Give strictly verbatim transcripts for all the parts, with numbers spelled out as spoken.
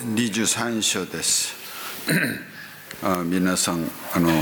にじゅうさん章です。あ皆さん、あの、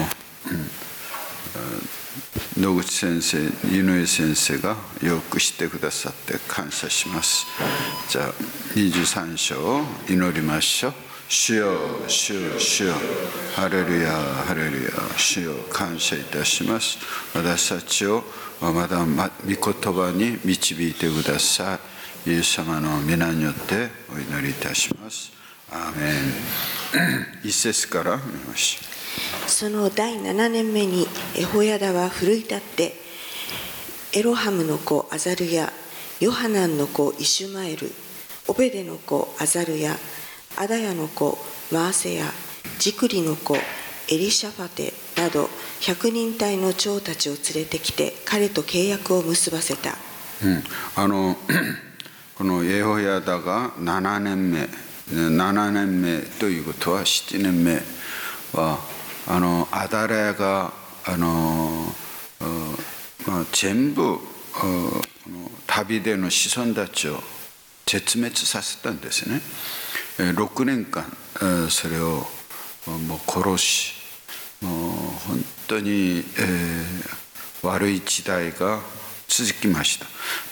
野口先生、井上先生がよくしてくださって感謝します。じゃあ、にじゅうさん章を祈りましょう。主よ、主よ、主よ、ハレルヤ、ハレルヤ、主よ、感謝いたします。私たちをまだ御言葉に導いてください。イエス様の皆によってお祈りいたします。アーメン。一節から見ましょう。その第七年目にエホヤダは奮い立ってエロハムの子アザルヤ、ヨハナンの子イシュマエル、オベデの子アザルヤ、アダヤの子マーセヤ、ジクリの子エリシャファテなど百人隊の長たちを連れてきて彼と契約を結ばせた。 うん、あのこのエホヤダがななねんめ、ななねんめということはななねんめはあのアダラヤがあの、まあ、全部旅での子孫たちを絶滅させたんですね。ろくねんかんそれをもう殺し、もう本当に、えー、悪い時代が続きました。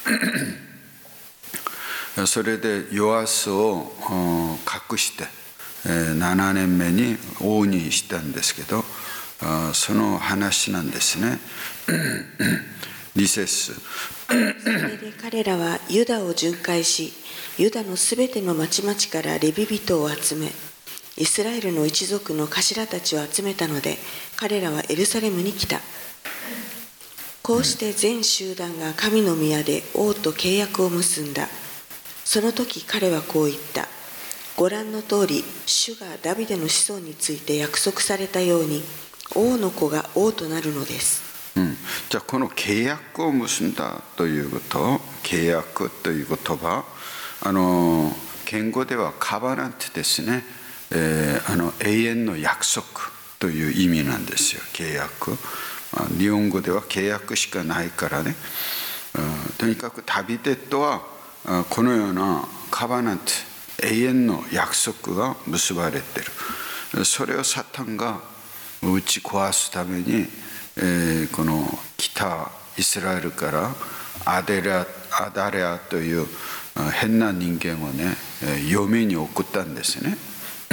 それでヨアスを隠してななねんめに王にしたんですけど、その話なんですね。に節。 それで彼らはユダを巡回し、ユダのすべての町々からレビ人を集め、イスラエルの一族の頭たちを集めたので、彼らはエルサレムに来た。こうして全集団が神の宮で王と契約を結んだ。その時彼はこう言った。ご覧の通り、主がダビデの子孫について約束されたように、王の子が王となるのです。 うん、じゃあこの契約を結んだということ、契約という言葉、あの言語ではカバナントですね、えー、あの永遠の約束という意味なんですよ。契約、まあ、日本語では契約しかないからね、うん、とにかくダビデとはこのようなカバナント、永遠の約束が結ばれている。それをサタンが打ち壊すために、えー、この北イスラエルからアデラアダレアという変な人間をね、嫁に送ったんですね。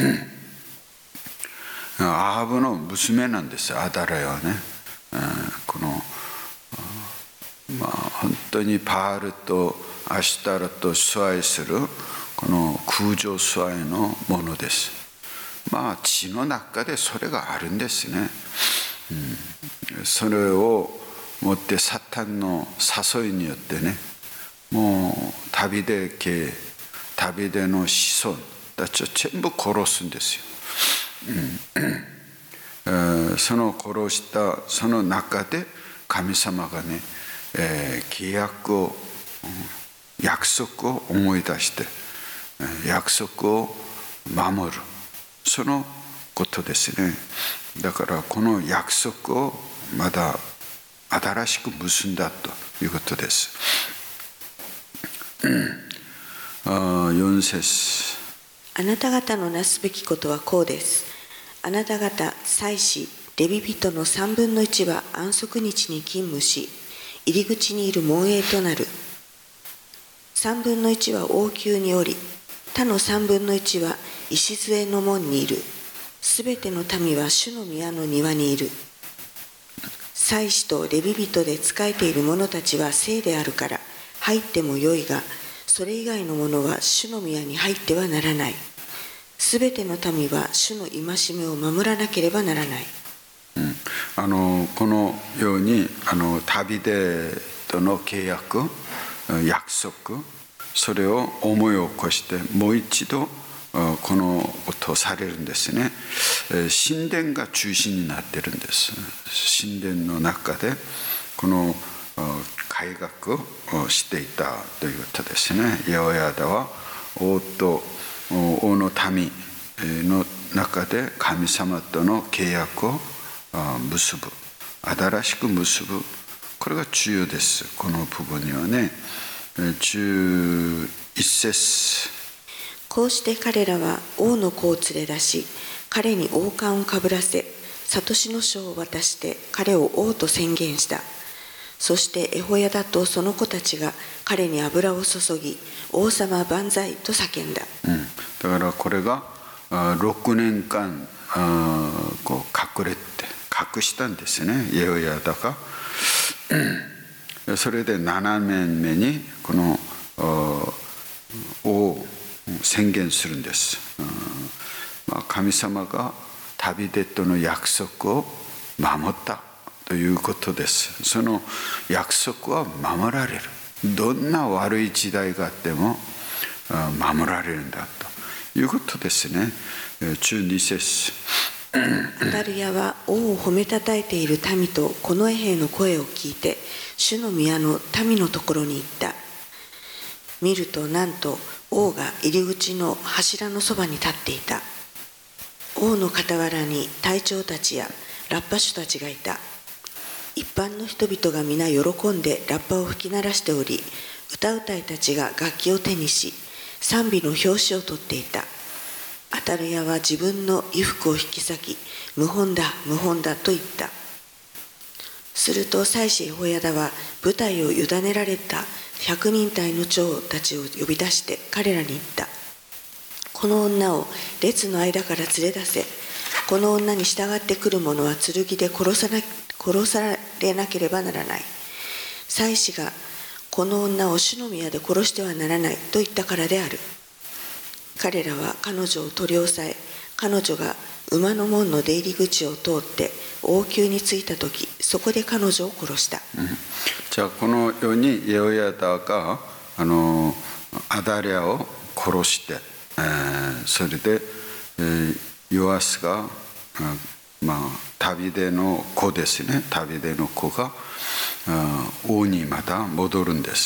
アハブの娘なんですよ、アダレアはね。このまあ本当にパールとアシュタラと崇拝するこの空上崇拝のものです。まあ血の中でそれがあるんですね。うん、それをもってサタンの誘いによってね、もうダビデ家、ダビデの子孫たちを全部殺すんですよ。うん、その殺したその中で神様がね、えー、契約を、約束を思い出して約束を守る、そのことですね。だからこの約束をまだ新しく結んだということです。よん節。 あなた方のなすべきことはこうです。あなた方祭司レビ人の三分の一は安息日に勤務し、入り口にいる門営となる。三分の一は王宮におり、他の三分の一は礎の門にいる。すべての民は主の宮の庭にいる。祭司とレビ人で仕えている者たちは聖であるから入ってもよいが、それ以外の者は主の宮に入ってはならない。すべての民は主の戒めを守らなければならない。 うん、あのこのようにあのダビデとの契約、約束、それを思い起こしてもう一度このことをされるんですね。神殿が中心になっているんです。神殿の中でこの改革をしていたということですね。エホヤダは王と王の民の中で神様との契約を結ぶ、新しく結ぶ、これが重要です。この部分にはね、じゅういち節。 こうして彼らは王の子を連れ出し、彼に王冠をかぶらせ、諭しの書を渡して彼を王と宣言した。そしてエホヤダとその子たちが彼に油を注ぎ、王様万歳と叫んだ。 うん、だからこれがろくねんかんこう隠れて隠したんですね、エホヤダが。それでななねんめにこの王を宣言するんです。まあ、神様がダビデとの約束を守ったということです。その約束は守られる。どんな悪い時代があっても守られるんだということですね。じゅうに節。 アタルヤは王を褒めたたえている民とこの衛兵の声を聞いて、主の宮の民のところに行った。見るとなんと王が入り口の柱のそばに立っていた。王の傍らに隊長たちやラッパ手たちがいた。一般の人々が皆喜んでラッパを吹き鳴らしており、歌うたいたちが楽器を手にし、賛美の拍子を取っていた。アタルヤは自分の衣服を引き裂き、無本だ、無本だと言った。すると祭司エホヤダは部隊を委ねられた百人隊の長たちを呼び出して彼らに言った。この女を列の間から連れ出せ。この女に従ってくる者は剣で殺さな、殺されなければならない。祭司がこの女を主の宮で殺してはならないと言ったからである。彼らは彼女を取り押さえ、彼女が馬の門の出入り口を通って王宮に着いたとき、そこで彼女を殺した。 うん、じゃあこのようにエホヤダがあのアダリアを殺して、えー、それで、えー、ヨアスが、まあ、ダビデの子ですね。ダビデの子が王にまた戻るんです。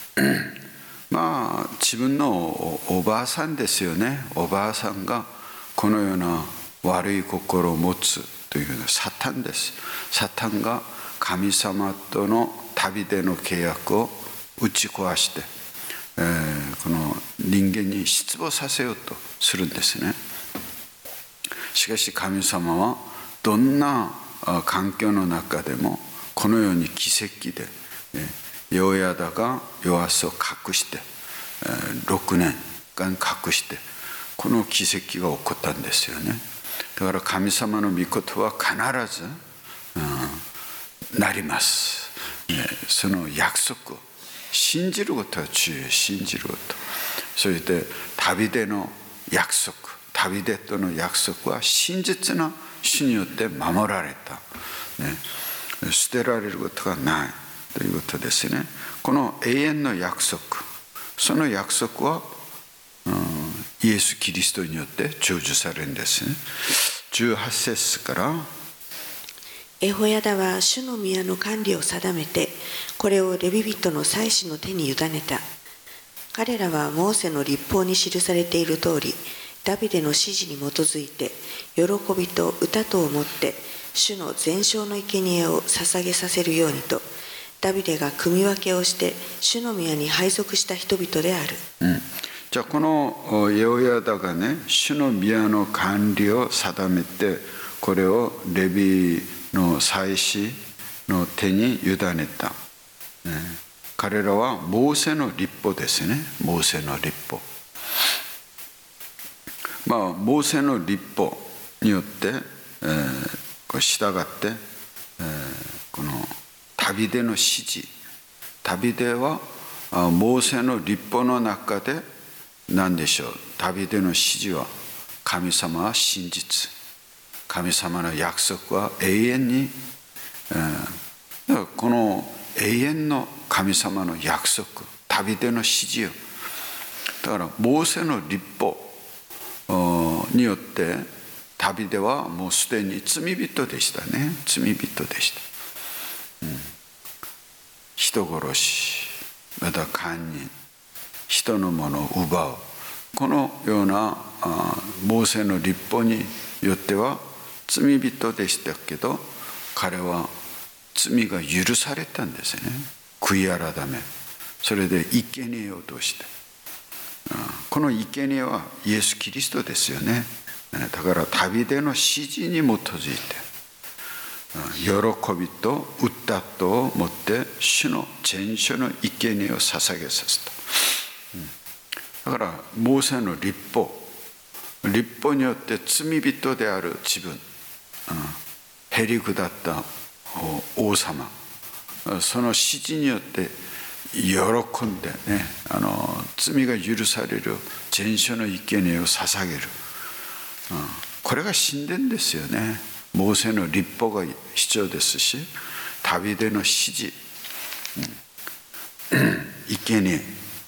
まあ自分のおばあさんですよね。おばあさんがこのような悪い心を持つというのはサタンです。サタンが神様とのダビデの契約を打ち壊して、えー、この人間に失望させようとするんですね。しかし神様はどんな環境の中でもこのように奇跡で、エホヤダがヨアスを隠してろくねんかん隠してこの奇跡が起こったんですよね。だから神様の御言葉は必ず、うん、なります。その約束を信じることは重要。信じること。そしてダビデの約束、ダビデとの約束は真実な主によって守られた、ね、捨てられることがないということですね。この永遠の約束、その約束は、うん、イエス・キリストによって成就されるんですね。じゅうはち節から、 エホヤダは主の宮の管理を定めて、これをレビ人の祭司の手に委ねた。彼らはモーセの律法に記されている通り、ダビデの指示に基づいて喜びと歌とをもって主の全焼の生贄を捧げさせるようにと、ダビデが組み分けをして主の宮に配属した人々である。 うん、じゃあこのエホヤダがね、主の宮の管理を定めて、これをレビの祭司の手に委ねた、ね、彼らはモーセの律法ですね。モーセの律法、まあモーセの律法によって、えー、こう従って、えー、このダビデの指示、ダビデはモーセの律法の中で何でしょう。ダビデの指示は神様は真実、神様の約束は永遠に、えー、だからこの永遠の神様の約束、ダビデの指示を、だからモーセの律法によってダビデはもうすでに罪人でしたね。罪人でした。うん、人殺し、また姦淫、人のものを奪う、このようなモーセの律法によっては罪人でしたけど、彼は罪が許されたんですね。悔い改め、それで生贄をとして、 この生贄はイエス・キリストですよね。だからダビデの指示に基づいて喜びと歌とを持って主の全書の生贄を捧げさせた。だからモーセの律法律法によって罪人である自分、へり下った王様、その指示によって喜んでね、あの罪が許される全書の生贄を捧げる、これが神殿ですよね。モーセの律法が必要ですし、ダビデの指示、生贄、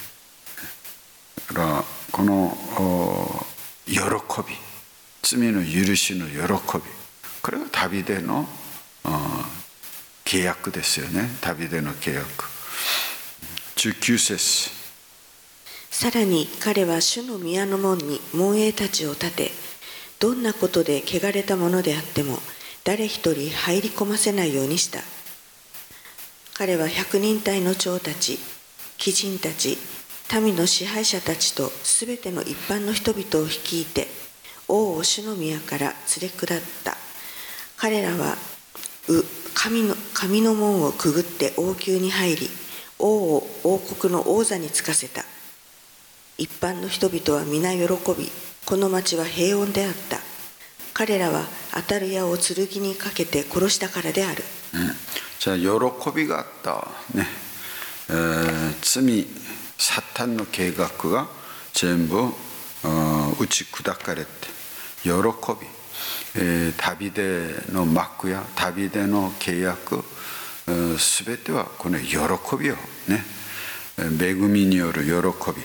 この喜び、罪の許しの喜び、これがダビデの契約ですよね。ダビデの契約。じゅうきゅう節。 さらに彼は主の宮の門に門営たちを立て、どんなことで汚れたものであっても誰一人入り込ませないようにした。彼は百人隊の長たち、貴人たち、民の支配者たちとすべての一般の人々を率いて王を主の宮から連れ下った。彼らは神の、神の門をくぐって王宮に入り、王を王国の王座につかせた。一般の人々は皆喜び、この町は平穏であった。彼らは当たる矢を剣にかけて殺したからである。 うん、じゃあ喜びがあったね、えー、罪サタンの計画が全部打ち砕かれて喜び、えー、ダビデの幕やダビデの契約すべてはこの喜びをね、恵みによる喜び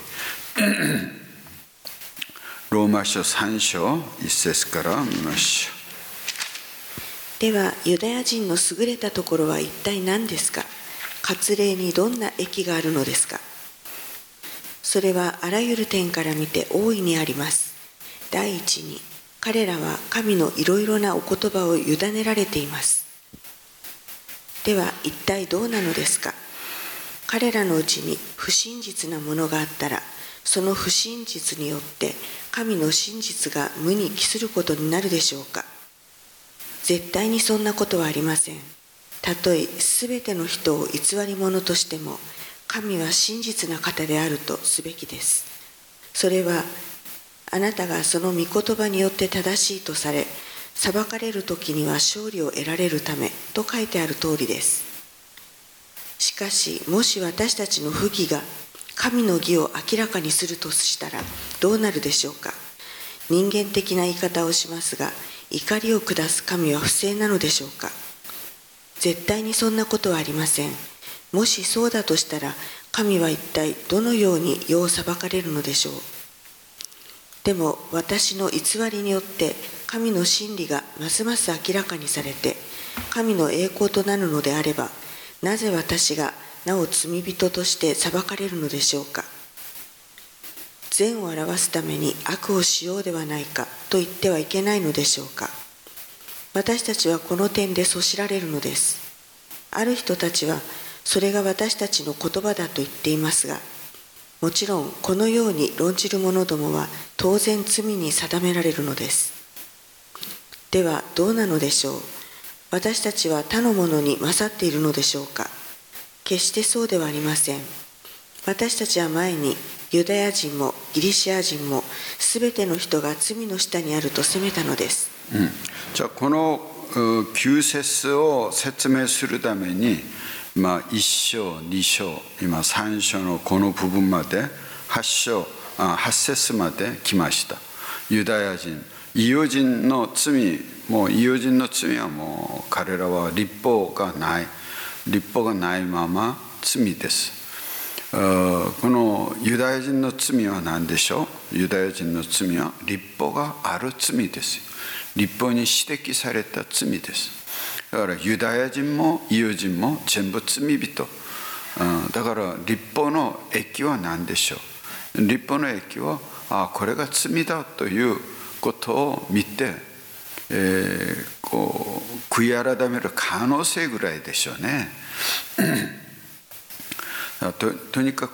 ローマ書さん章いち節から見ましょう。ではユダヤ人の優れたところは一体何ですか。割礼にどんな益があるのですか。それはあらゆる点から見て大いにあります。第一に、彼らは神のいろいろなお言葉を委ねられています。では一体どうなのですか。彼らのうちに不真実なものがあったら、その不真実によって神の真実が無に帰することになるでしょうか。絶対にそんなことはありません。たとえすべての人を偽り者としても、神は真実な方であるとすべきです。それはあなたがその御言葉によって正しいとされ、裁かれる時には勝利を得られるためと書いてある通りです。しかしもし私たちの不義が神の義を明らかにするとしたらどうなるでしょうか。人間的な言い方をしますが、怒りを下す神は不正なのでしょうか。絶対にそんなことはありません。もしそうだとしたら、神は一体どのように世を裁かれるのでしょう。でも私の偽りによって神の真理がますます明らかにされて、神の栄光となるのであれば、なぜ私がなお罪人として裁かれるのでしょうか。善を表すために悪をしようではないかと言ってはいけないのでしょうか。私たちはこの点でそしられるのです。ある人たちはそれが私たちの言葉だと言っていますが、もちろんこのように論じる者どもは当然罪に定められるのです。ではどうなのでしょう。私たちは他の者に勝っているのでしょうか。決してそうではありません。私たちは前にユダヤ人もギリシア人もすべての人が罪の下にあると責めたのです。 うん、じゃあこのきゅう節を説明するために、まあ、いっ章に章今さん章のこの部分まではち章あはち節まで来ました。ユダヤ人異邦人の罪、もう異邦人の罪はもう彼らは律法がない律法がないまま罪です。このユダヤ人の罪は何でしょう。ユダヤ人の罪は律法がある罪です。律法に指摘された罪です。だからユダヤ人も異邦人も全部罪人。だから律法の益は何でしょう。律法の益はあこれが罪だということを見て、えー、こう悔い改める可能性ぐらいでしょうね。と, とにかく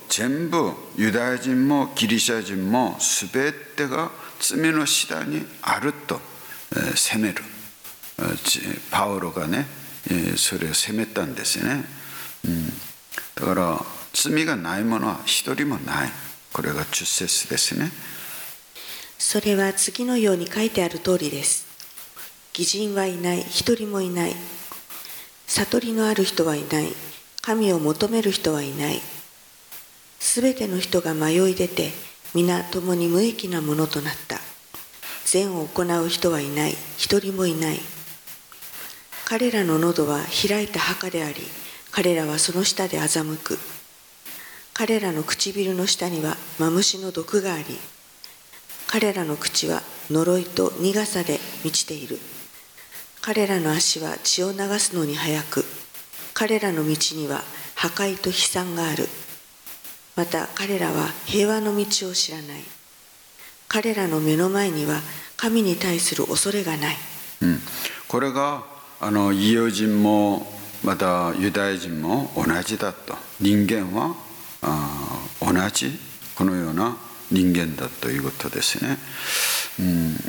全部ユダヤ人もギリシャ人も全てが罪の下にあると責める。パウロがねそれを責めたんですね。だから罪がないものは一人もない。これがじゅっ節ですね。 それは次のように書いてある通りです。義人はいない、一人もいない。悟りのある人はいない。神を求める人はいない。すべての人が迷い出て、皆共に無益なものとなった。善を行う人はいない、一人もいない。彼らの喉は開いた墓であり、彼らはその下で欺く。彼らの唇の下にはマムシの毒があり、彼らの口は呪いと苦さで満ちている。彼らの足は血を流すのに早く、彼らの道には破壊と悲惨がある。また彼らは平和の道を知らない。彼らの目の前には神に対する恐れがない。 うん、これがあの異様人もまたユダヤ人も同じだと。人間はあ同じこのような人間だということですね。うん、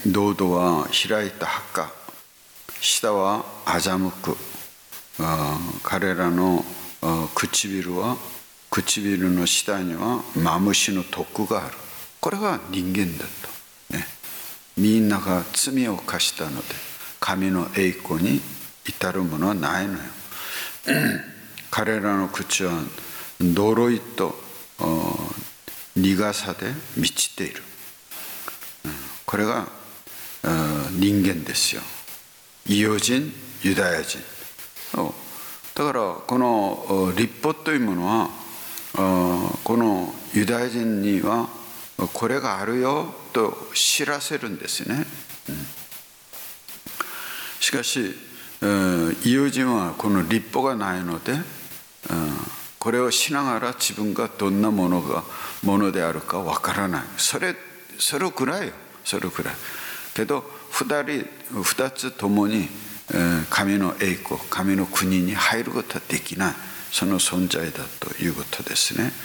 道路は開いた墓、下は欺く。あ彼らのあ唇は唇の下にはマムシの毒がある。これが人間だと、ね、みんなが罪を犯したので神の栄光に至るものはないのよ。彼らの口は呪いと苦さで満ちている。これが人間ですよ。異様人、ユダヤ人。だからこの律法というものはこのユダヤ人にはこれがあるよと知らせるんですね。しかし異様人はこの律法がないのでこれをしながら自分がどんなものがものであるかわからない。それそれくらいよ。それくらい。けど二人二つともに神の栄光、神の国に入ることはできない。その存在だということですね。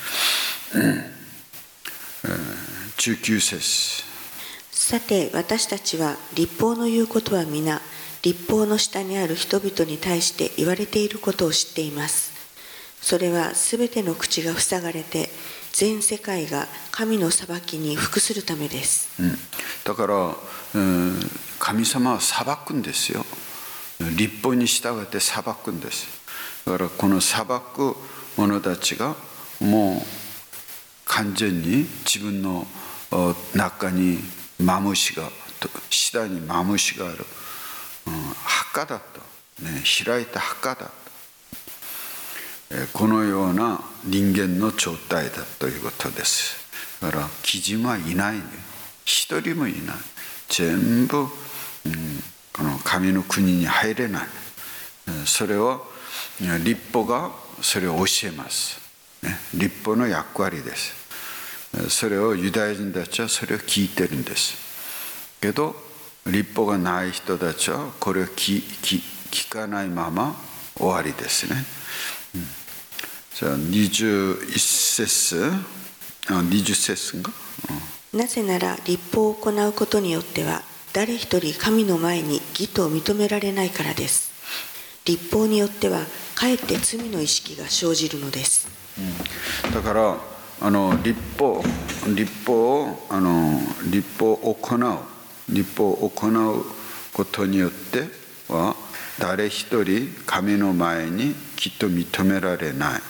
じゅうきゅう節。 さて私たちは律法の言うことは皆律法の下にある人々に対して言われていることを知っています。それはすべての口が塞がれて全世界が神の裁きに服するためです。 うん、だから、うん、神様は裁くんですよ。律法に従って裁くんです。だからこの裁く者たちがもう完全に自分の中にマムシが下にマムシがある、うん、墓だと、ね、開いた墓だと、えこのような人間の状態だということです。だから基準はいないね。一人もいない。全部、うん、この神の国に入れない。それを律法がそれを教えます、ね、律法の役割です。それをユダヤ人たちはそれを聞いてるんです。けど律法がない人たちはこれを 聞, 聞, 聞かないまま終わりですね、うん、じゃあにじゅういち節あにじゅう節が、 うん、なぜなら律法を行うことによっては誰一人神の前に義と認められないからです。律法によってはかえって罪の意識が生じるのです、 うん、だからあの律法律法をあの律法を行う律法を行うことによっては誰一人神の前にきっと認められない、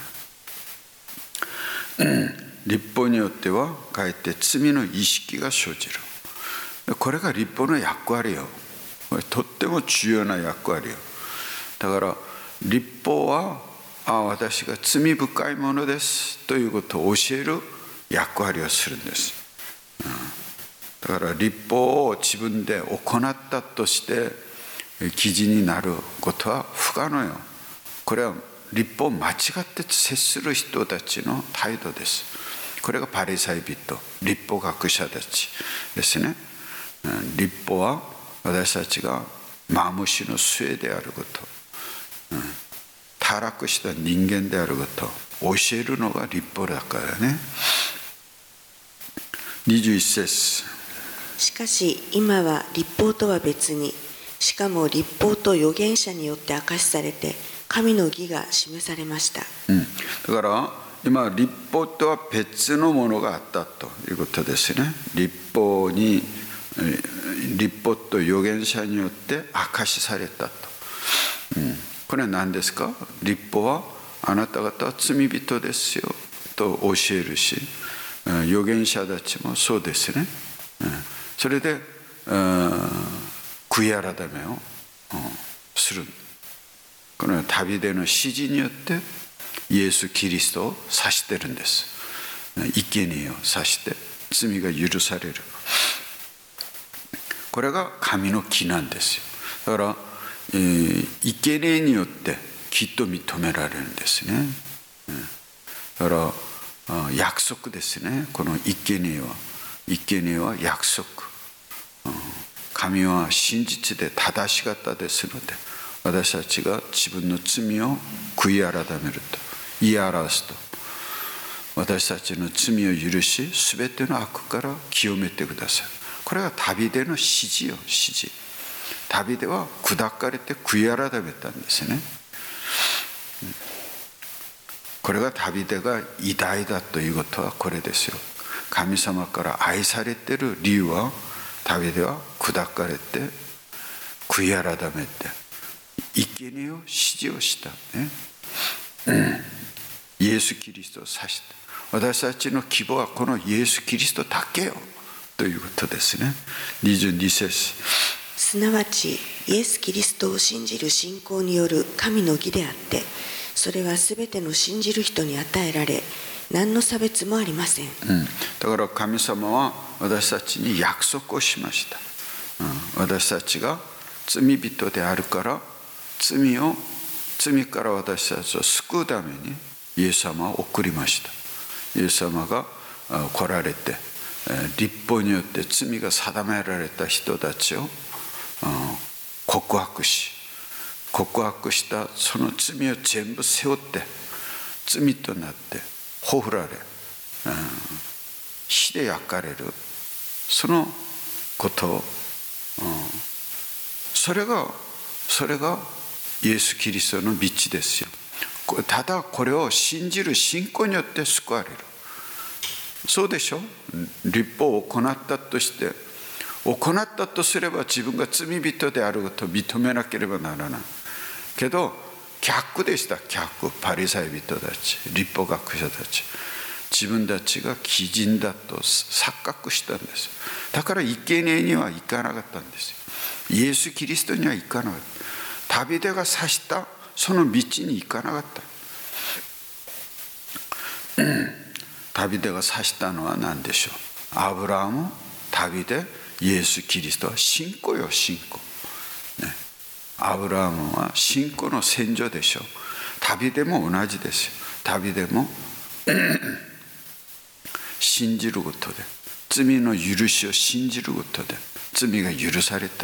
うん、律法によってはかえって罪の意識が生じる。これが律法の役割よ。これとっても重要な役割よ。だから律法はあ私が罪深いものですということを教える役割をするんです、うん、だから律法を自分で行ったとして記事になることは不可能よ。これは律法を間違って接する人たちの態度です。これがパリサイ人、律法学者たちですね。律法は私たちがマムシの末であること、うん、 タラクした人間であることを教えるのが律法だからね。にじゅういち節。 しかし今は律法とは別に、しかも律法と預言者によって明かしされて神の義が示されました、 うん、だから今律法とは別のものがあったということですね。律法に律法と預言者によって明かしされたと、うん、これは何ですか。律法はあなた方は罪人ですよと教えるし、預言者たちもそうですね。それで悔い改めをする。このダビデの指示によってイエス・キリストを指してるんです。生贄を指して罪が許される。これが神の義なんですよ。だから、えー、生贄によってきっと認められるんですね。だから約束ですね。この生贄は生贄は約束。神は真実で正しかったですので、私たちが自分の罪を悔い改めると言い表すと、私たちの罪を許し、すべての悪から清めてください。これがダビデの指示よ、指示。ダビデは砕かれて悔い改めたんですね。これがダビデが偉大だということはこれですよ。神様から愛されている理由は、ダビデは砕かれて悔い改めて生贄を指示をしたね、うん、イエス・キリストを指して、私たちの希望はこのイエス・キリストだけよということですね。にじゅうに節。 すなわちイエス・キリストを信じる信仰による神の義であって、それはすべての信じる人に与えられ、何の差別もありません、 うん、だから神様は私たちに約束をしました、うん、私たちが罪人であるから、罪を罪から私たちを救うためにイエス様を送りました。イエス様が来られて、律法によって罪が定められた人たちを告白し、告白したその罪を全部背負って罪となってほふられ、火で焼かれる、そのことを、それがそれがイエス・キリストの道ですよ。ただこれを信じる信仰によって救われる。そうでしょ。律法を行ったとして行ったとすれば自分が罪人であることを認めなければならない。けど逆でした。逆。パリサイ人たち、律法学者たち、自分たちが義人だと錯覚したんです。だから生贄には行かなかったんですよ。イエス・キリストには行かなかった。ダビデが指したその道に行かなかった。ダビデが指したのは何でしょう。アブラハム、ダビデ、イエス・キリストは信仰よ、信仰、ね、アブラハムは信仰の先祖でしょう。ダビデも同じですよ。ダビデも信じることで、罪の許しを信じることで罪が許された。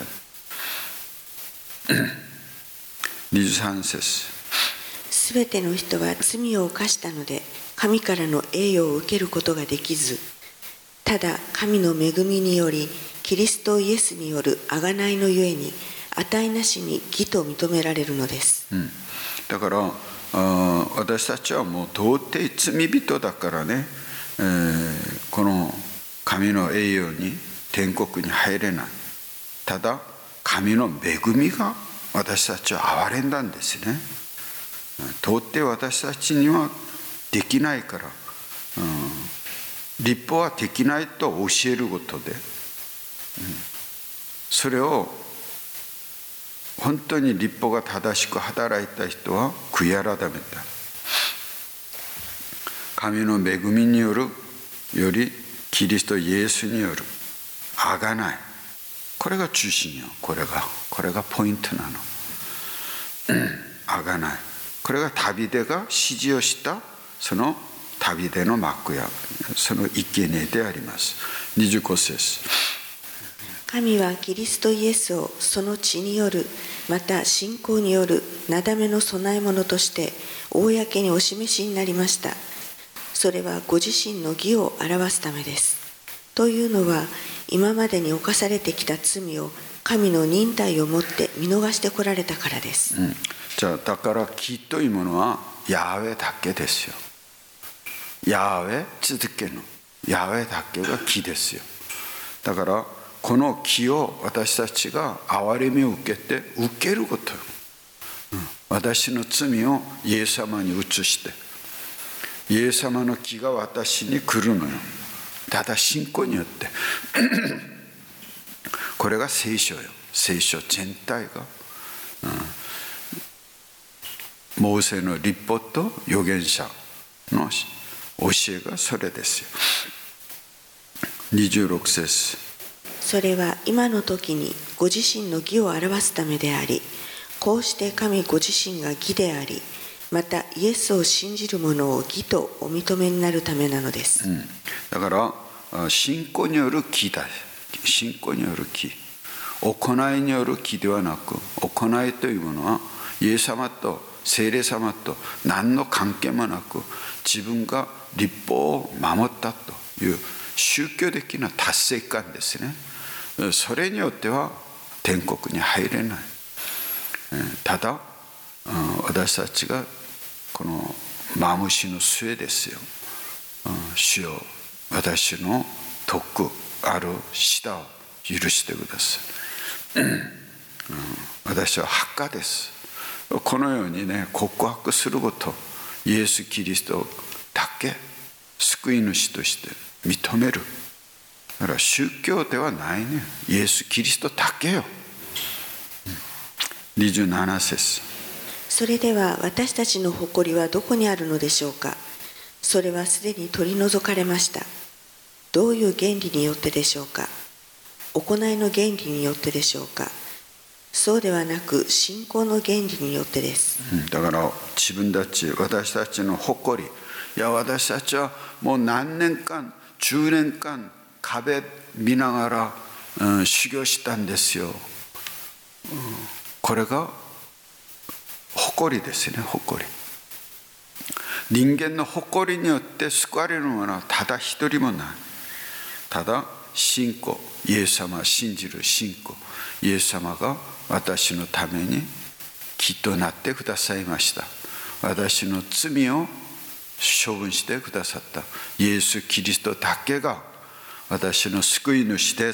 にじゅうさん節。 すべての人は罪を犯したので神からの栄誉を受けることができず、ただ神の恵みによりキリストイエスによる贖いのゆえに値なしに義と認められるのです、 うん、だからあ私たちはもう到底罪人だからね、えー、この神の栄誉に天国に入れない。ただ神の恵みが私たちを憐れんだんですね。到底私たちにはできないから、うん、律法はできないと教えることで、うん、それを本当に律法が正しく働いた人は悔い改めた。神の恵みによるよりキリストイエスによる贖い、これが中心よ。これがこれがポイントなの。贖い、これがダビデが指示をしたそのダビデの幕やその生贄であります。にじゅうご節。 神はキリストイエスをその血による、また信仰によるなだめの供え物として公にお示しになりました。それはご自身の義を表すためです。というのは、今までに犯されてきた罪を神の忍耐をもって見逃してこられたからです。 うん、じゃあだから義というものはヤーウェだけですよ。ヤーウェ続けのヤーウェだけが義ですよ。だからこの義を私たちが憐れみを受けて受けること、うん、私の罪をイエス様に移して、イエス様の義が私に来るのよ。ただ信仰によってこれが聖書よ。聖書全体が、うん、モーセの律法と預言者の教えがそれですよ。にじゅうろく節、 それは今の時にご自身の義を表すためであり、こうして神ご自身が義であり、またイエスを信じる者を義とお認めになるためなのです。 うん、だから信仰による義だ。信仰による義、行いによる義ではなく、行いというものはイエス様と聖霊様と何の関係もなく、自分が律法を守ったという宗教的な達成感ですね。それによっては天国に入れない。ただ私たちがこのマムシの末ですよ。主よ、私の徳ある舌を許してください。私は墓です。このようにね、告白すること、イエス・キリストだけ救い主として認める。だから宗教ではないね、イエス・キリストだけよ。にじゅうなな節、 それでは私たちの誇りはどこにあるのでしょうか。それはすでに取り除かれました。どういう原理によってでしょうか。行いの原理によってでしょうか。そうではなく信仰の原理によってです。 うん、だから自分たち、私たちの誇り、いや私たちはもう何年間じゅうねんかん壁見ながら、うん、修行したんですよ、うん、これが誇りですね。誇り、人間の誇りによって救われるものはただ一人もない。ただ信仰、イエス様を信じる信仰、イエス様が私のために義となってくださいました。私の罪を処分してくださったイエス・キリストだけが私の救い主です。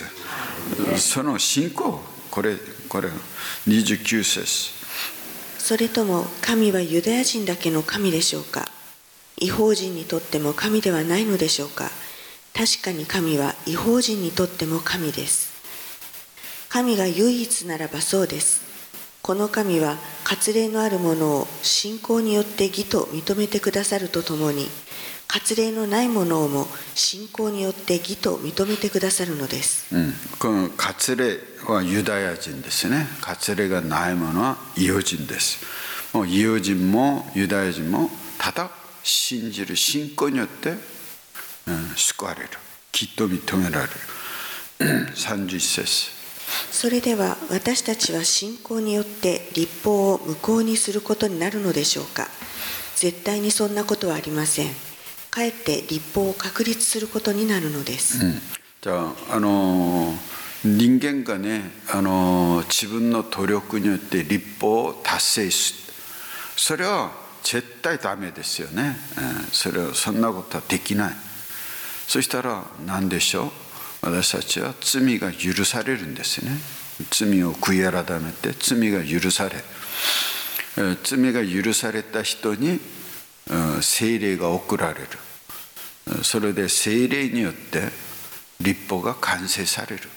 その信仰、これこれにじゅうきゅう節、 それとも神はユダヤ人だけの神でしょうか。異邦人にとっても神ではないのでしょうか。確かに神は異邦人にとっても神です。神が唯一ならばそうです。この神は割礼のあるものを信仰によって義と認めてくださるとともに、割礼のないものをも信仰によって義と認めてくださるのです。 うん、この割礼はユダヤ人ですね。割礼がないものは異邦人です。もう異邦人もユダヤ人もただ信じる信仰によって、うん、救われる、義と認められる。さんじゅういち節、 それでは私たちは信仰によって律法を無効にすることになるのでしょうか。絶対にそんなことはありません。かえって律法を確立することになるのです。 うん、じゃあ、あの人間がね、あの自分の努力によって律法を達成する、それは絶対ダメですよね。うん、それはそんなことはできない。そしたら何でしょう。私たちは罪が許されるんですね。罪を悔い改めて罪が許され、罪が許された人に聖霊が送られる。それで聖霊によって律法が完成される、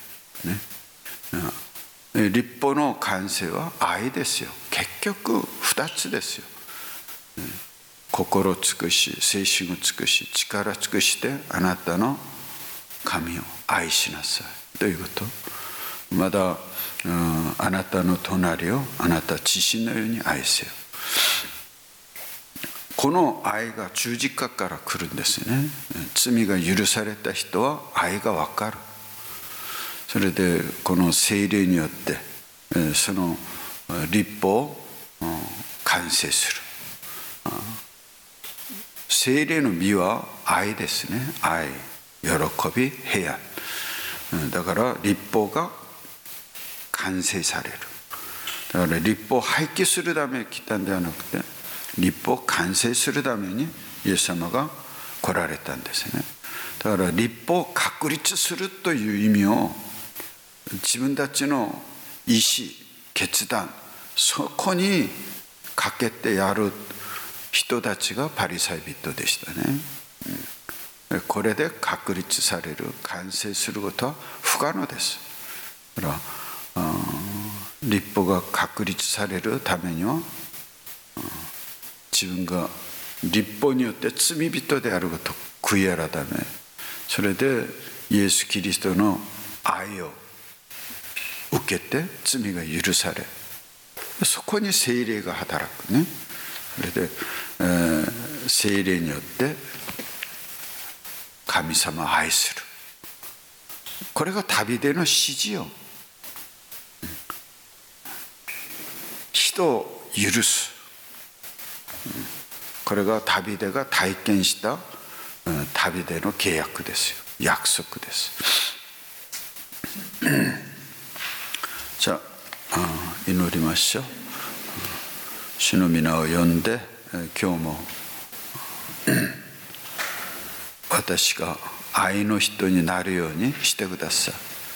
ね、律法の完成は愛ですよ。結局ふたつですよ。心尽くし、精神を尽くし、力尽くしてあなたの神を愛しなさいということ。まだ、うん、あなたの隣をあなた自身のように愛せよ。この愛が十字架から来るんですね。罪が許された人は愛が分かる。 それでこの聖霊によってその律法を完成する。聖霊の実は愛ですね。愛、喜び、平安。だから律法が完成される。だから律法を廃棄するために来たんではなくて、律法を完成するためにイエス様が来られたんですね。だから律法を確立するという意味を自分たちの意思、決断、そこにかけてやる人たちがパリサイ人でしたね。これで確立される、完成することは不可能です。だから律法が確立されるためには自分が律法によって罪人であることを悔い改め、それでイエス・キリストの愛を受けて罪が許され、そこに聖霊が働くね。それで、えー、聖霊によって神様を愛する。これが旅での指示よ。人を許す。これが旅でが体験した旅での契約ですよ。約束です。じゃあ祈りましょう。主の皆を呼んで、今日も私が愛の人になるようにしてくださ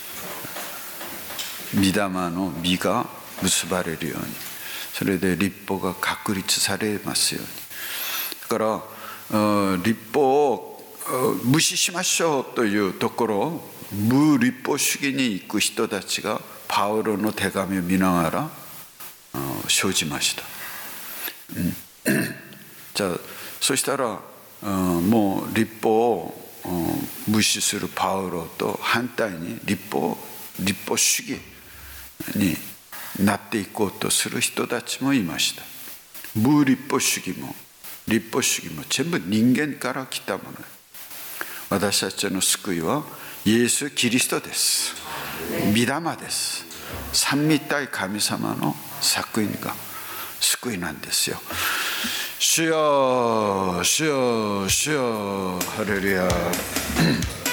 い。御霊の実が結ばれるように、それで律法が確立されますように。だから律法を無視しましょうというところを無律法主義に行く人たちがパウロの手紙を見ながら生じました。じゃあそしたらもう律法を無視するパウロと反対に律法律法主義になっていこうとする人たちもいました。無律法主義も律法主義も全部人間から来たもの。私たちの救いはイエス・キリストです。御霊です。三位一体神様の作品が救いなんですよ。主よ主よ主よハレルヤ